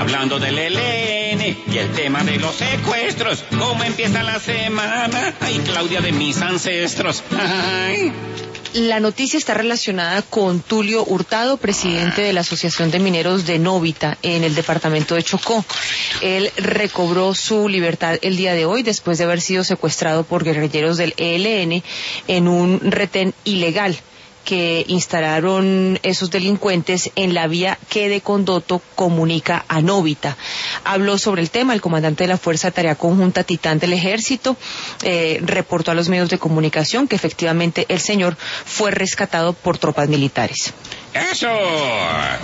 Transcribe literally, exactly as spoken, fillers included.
hablando del E L N y el tema de los secuestros. ¿Cómo empieza la semana? Ay, Claudia de mis ancestros. Ay. La noticia está relacionada con Tulio Hurtado, presidente de la Asociación de Mineros de Novita en el departamento de Chocó. Él recobró su libertad el día de hoy después de haber sido secuestrado por guerrilleros del E L N en un retén ilegal que instalaron esos delincuentes en la vía que de Condoto comunica a Novita. Habló sobre el tema el comandante de la Fuerza de Tarea Conjunta Titán del Ejército, eh, reportó a los medios de comunicación que efectivamente el señor fue rescatado por tropas militares. ¡Eso!